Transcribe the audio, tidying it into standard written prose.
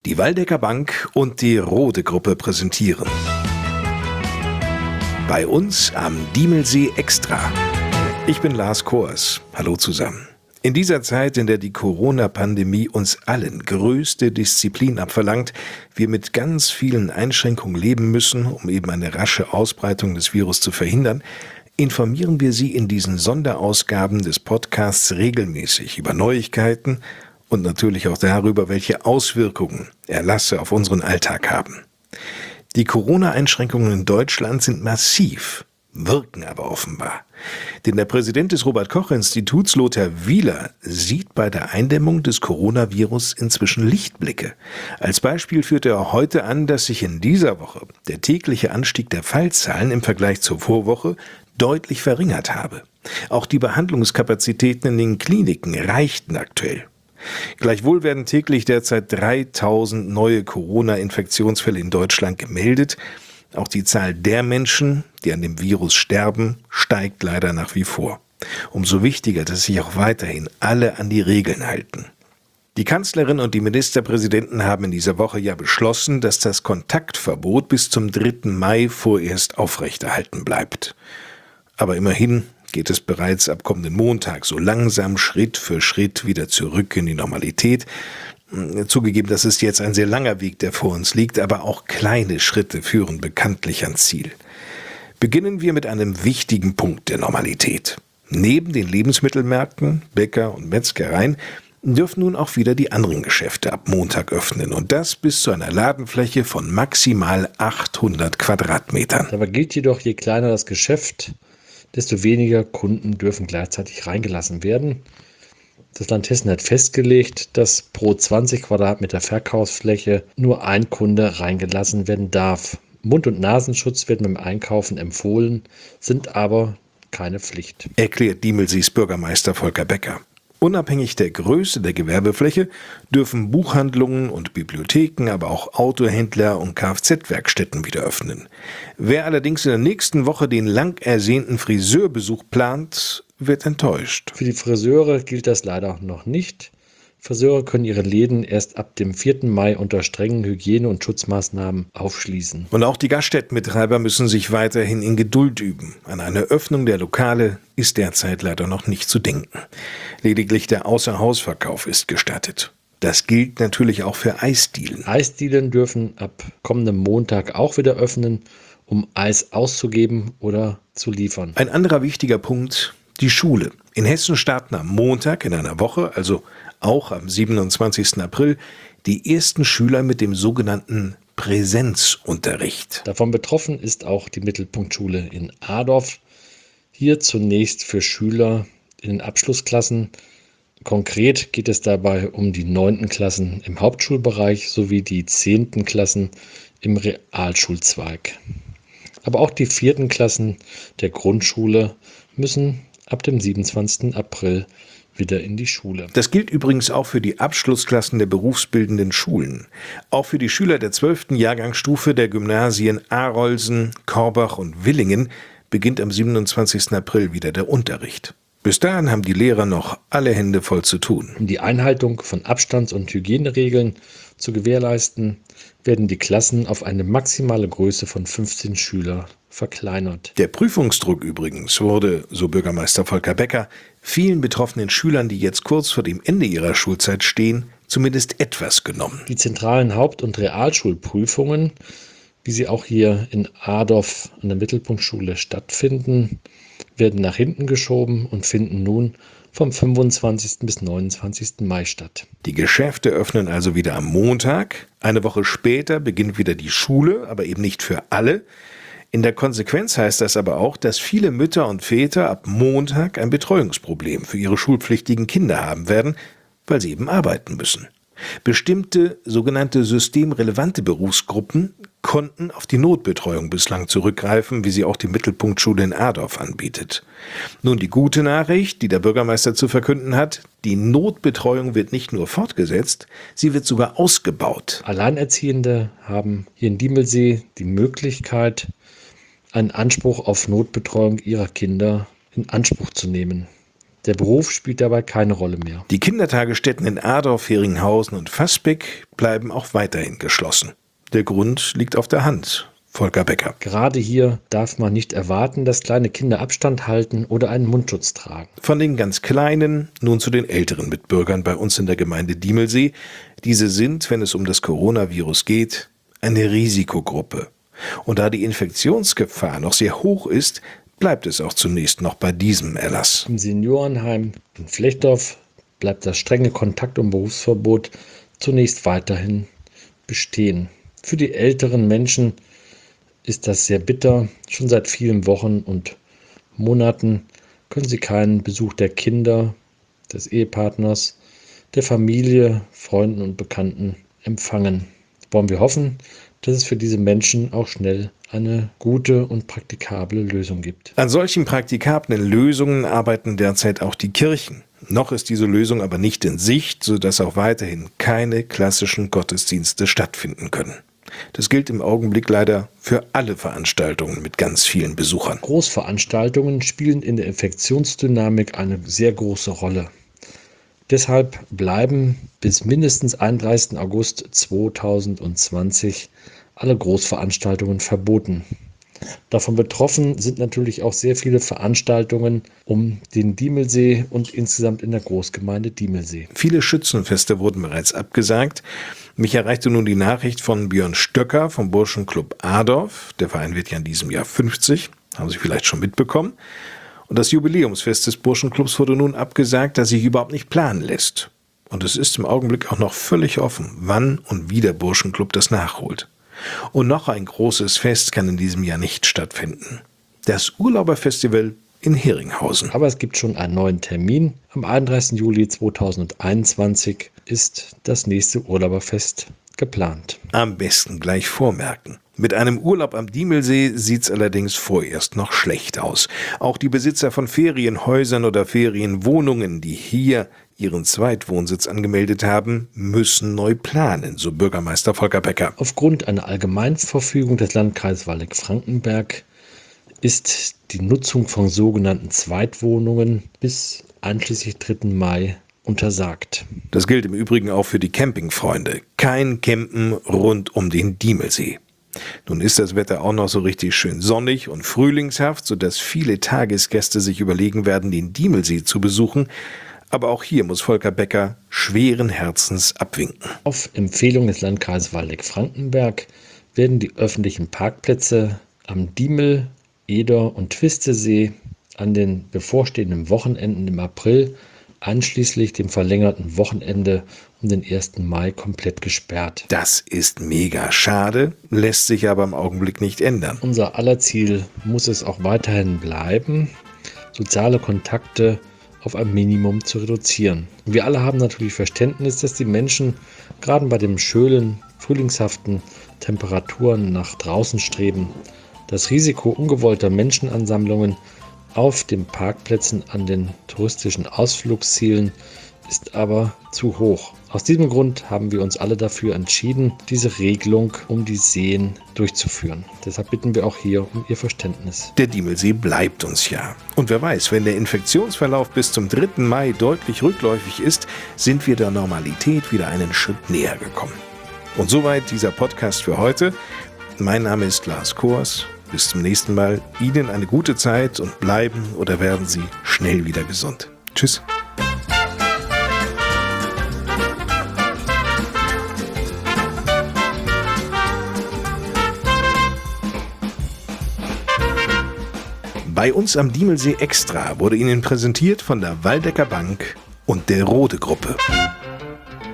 Die Waldecker Bank und die Rode Gruppe präsentieren. Bei uns am Diemelsee Extra. Ich bin Lars Kors. Hallo zusammen. In dieser Zeit, in der die Corona-Pandemie uns allen größte Disziplin abverlangt, wir mit ganz vielen Einschränkungen leben müssen, um eben eine rasche Ausbreitung des Virus zu verhindern, informieren wir Sie in diesen Sonderausgaben des Podcasts regelmäßig über Neuigkeiten und natürlich auch darüber, welche Auswirkungen Erlasse auf unseren Alltag haben. Die Corona-Einschränkungen in Deutschland sind massiv, wirken aber offenbar. Denn der Präsident des Robert-Koch-Instituts, Lothar Wieler, sieht bei der Eindämmung des Coronavirus inzwischen Lichtblicke. Als Beispiel führt er heute an, dass sich in dieser Woche der tägliche Anstieg der Fallzahlen im Vergleich zur Vorwoche deutlich verringert habe. Auch die Behandlungskapazitäten in den Kliniken reichten aktuell. Gleichwohl werden täglich derzeit 3000 neue Corona-Infektionsfälle in Deutschland gemeldet. Auch die Zahl der Menschen, die an dem Virus sterben, steigt leider nach wie vor. Umso wichtiger, dass sich auch weiterhin alle an die Regeln halten. Die Kanzlerin und die Ministerpräsidenten haben in dieser Woche ja beschlossen, dass das Kontaktverbot bis zum 3. Mai vorerst aufrechterhalten bleibt. Aber immerhin geht es bereits ab kommenden Montag so langsam Schritt für Schritt wieder zurück in die Normalität. Zugegeben, das ist jetzt ein sehr langer Weg, der vor uns liegt, aber auch kleine Schritte führen bekanntlich ans Ziel. Beginnen wir mit einem wichtigen Punkt der Normalität. Neben den Lebensmittelmärkten, Bäcker und Metzgereien dürfen nun auch wieder die anderen Geschäfte ab Montag öffnen und das bis zu einer Ladenfläche von maximal 800 Quadratmetern. Dabei gilt jedoch, je kleiner das Geschäft, desto weniger Kunden dürfen gleichzeitig reingelassen werden. Das Land Hessen hat festgelegt, dass pro 20 Quadratmeter Verkaufsfläche nur ein Kunde reingelassen werden darf. Mund- und Nasenschutz werden beim Einkaufen empfohlen, sind aber keine Pflicht. Erklärt Diemelsees Bürgermeister Volker Becker. Unabhängig der Größe der Gewerbefläche dürfen Buchhandlungen und Bibliotheken, aber auch Autohändler und Kfz-Werkstätten wieder öffnen. Wer allerdings in der nächsten Woche den lang ersehnten Friseurbesuch plant, wird enttäuscht. Für die Friseure gilt das leider noch nicht. Friseure können ihre Läden erst ab dem 4. Mai unter strengen Hygiene- und Schutzmaßnahmen aufschließen. Und auch die Gaststättenbetreiber müssen sich weiterhin in Geduld üben. An eine Öffnung der Lokale ist derzeit leider noch nicht zu denken. Lediglich der Außerhausverkauf ist gestattet. Das gilt natürlich auch für Eisdielen. Eisdielen dürfen ab kommendem Montag auch wieder öffnen, um Eis auszugeben oder zu liefern. Ein anderer wichtiger Punkt: die Schule. In Hessen starten am Montag in einer Woche, also auch am 27. April, die ersten Schüler mit dem sogenannten Präsenzunterricht. Davon betroffen ist auch die Mittelpunktschule in Adorf. Hier zunächst für Schüler in den Abschlussklassen. Konkret geht es dabei um die 9. Klassen im Hauptschulbereich sowie die 10. Klassen im Realschulzweig. Aber auch die 4. Klassen der Grundschule müssen ab dem 27. April wieder in die Schule. Das gilt übrigens auch für die Abschlussklassen der berufsbildenden Schulen. Auch für die Schüler der 12. Jahrgangsstufe der Gymnasien Arolsen, Korbach und Willingen beginnt am 27. April wieder der Unterricht. Bis dahin haben die Lehrer noch alle Hände voll zu tun. Um die Einhaltung von Abstands- und Hygieneregeln zu gewährleisten, werden die Klassen auf eine maximale Größe von 15 Schüler verkleinert. Der Prüfungsdruck übrigens wurde, so Bürgermeister Volker Becker, vielen betroffenen Schülern, die jetzt kurz vor dem Ende ihrer Schulzeit stehen, zumindest etwas genommen. Die zentralen Haupt- und Realschulprüfungen, wie sie auch hier in Adorf an der Mittelpunktschule stattfinden, werden nach hinten geschoben und finden nun vom 25. bis 29. Mai statt. Die Geschäfte öffnen also wieder am Montag. Eine Woche später beginnt wieder die Schule, aber eben nicht für alle. In der Konsequenz heißt das aber auch, dass viele Mütter und Väter ab Montag ein Betreuungsproblem für ihre schulpflichtigen Kinder haben werden, weil sie eben arbeiten müssen. Bestimmte sogenannte systemrelevante Berufsgruppen konnten auf die Notbetreuung bislang zurückgreifen, wie sie auch die Mittelpunktschule in Adorf anbietet. Nun die gute Nachricht, die der Bürgermeister zu verkünden hat: Die Notbetreuung wird nicht nur fortgesetzt, sie wird sogar ausgebaut. Alleinerziehende haben hier in Diemelsee die Möglichkeit, einen Anspruch auf Notbetreuung ihrer Kinder in Anspruch zu nehmen. Der Beruf spielt dabei keine Rolle mehr. Die Kindertagesstätten in Adorf, Heringhausen und Vasbeck bleiben auch weiterhin geschlossen. Der Grund liegt auf der Hand. Volker Becker. Gerade hier darf man nicht erwarten, dass kleine Kinder Abstand halten oder einen Mundschutz tragen. Von den ganz Kleinen nun zu den älteren Mitbürgern bei uns in der Gemeinde Diemelsee. Diese sind, wenn es um das Coronavirus geht, eine Risikogruppe. Und da die Infektionsgefahr noch sehr hoch ist, bleibt es auch zunächst noch bei diesem Erlass. Im Seniorenheim in Flechdorf bleibt das strenge Kontakt- und Berufsverbot zunächst weiterhin bestehen. Für die älteren Menschen ist das sehr bitter. Schon seit vielen Wochen und Monaten können sie keinen Besuch der Kinder, des Ehepartners, der Familie, Freunden und Bekannten empfangen. Wollen wir hoffen, dass es für diese Menschen auch schnell eine gute und praktikable Lösung gibt. An solchen praktikablen Lösungen arbeiten derzeit auch die Kirchen. Noch ist diese Lösung aber nicht in Sicht, sodass auch weiterhin keine klassischen Gottesdienste stattfinden können. Das gilt im Augenblick leider für alle Veranstaltungen mit ganz vielen Besuchern. Großveranstaltungen spielen in der Infektionsdynamik eine sehr große Rolle. Deshalb bleiben bis mindestens 31. August 2020 alle Großveranstaltungen verboten. Davon betroffen sind natürlich auch sehr viele Veranstaltungen um den Diemelsee und insgesamt in der Großgemeinde Diemelsee. Viele Schützenfeste wurden bereits abgesagt. Mich erreichte nun die Nachricht von Björn Stöcker vom Burschenclub Adorf. Der Verein wird ja in diesem Jahr 50, haben Sie vielleicht schon mitbekommen. Und das Jubiläumsfest des Burschenclubs wurde nun abgesagt, das sich überhaupt nicht planen lässt. Und es ist im Augenblick auch noch völlig offen, wann und wie der Burschenclub das nachholt. Und noch ein großes Fest kann in diesem Jahr nicht stattfinden. Das Urlauberfestival in Heringhausen. Aber es gibt schon einen neuen Termin. Am 31. Juli 2021 ist das nächste Urlauberfest geplant. Am besten gleich vormerken. Mit einem Urlaub am Diemelsee sieht's allerdings vorerst noch schlecht aus. Auch die Besitzer von Ferienhäusern oder Ferienwohnungen, die hier ihren Zweitwohnsitz angemeldet haben, müssen neu planen, so Bürgermeister Volker Becker. Aufgrund einer Allgemeinverfügung des Landkreises Waldeck-Frankenberg ist die Nutzung von sogenannten Zweitwohnungen bis einschließlich 3. Mai untersagt. Das gilt im Übrigen auch für die Campingfreunde. Kein Campen rund um den Diemelsee. Nun ist das Wetter auch noch so richtig schön sonnig und frühlingshaft, sodass viele Tagesgäste sich überlegen werden, den Diemelsee zu besuchen. Aber auch hier muss Volker Becker schweren Herzens abwinken. Auf Empfehlung des Landkreises Waldeck-Frankenberg werden die öffentlichen Parkplätze am Diemel, Eder und Twistesee an den bevorstehenden Wochenenden im April einschließlich dem verlängerten Wochenende um den 1. Mai komplett gesperrt. Das ist mega schade, lässt sich aber im Augenblick nicht ändern. Unser aller Ziel muss es auch weiterhin bleiben, soziale Kontakte auf ein Minimum zu reduzieren. Wir alle haben natürlich Verständnis, dass die Menschen gerade bei den schönen, frühlingshaften Temperaturen nach draußen streben. Das Risiko ungewollter Menschenansammlungen auf den Parkplätzen an den touristischen Ausflugszielen ist aber zu hoch. Aus diesem Grund haben wir uns alle dafür entschieden, diese Regelung um die Seen durchzuführen. Deshalb bitten wir auch hier um Ihr Verständnis. Der Diemelsee bleibt uns ja. Und wer weiß, wenn der Infektionsverlauf bis zum 3. Mai deutlich rückläufig ist, sind wir der Normalität wieder einen Schritt näher gekommen. Und soweit dieser Podcast für heute. Mein Name ist Lars Kors. Bis zum nächsten Mal. Ihnen eine gute Zeit und bleiben oder werden Sie schnell wieder gesund. Tschüss. Bei uns am Diemelsee Extra wurde Ihnen präsentiert von der Waldecker Bank und der Rode Gruppe.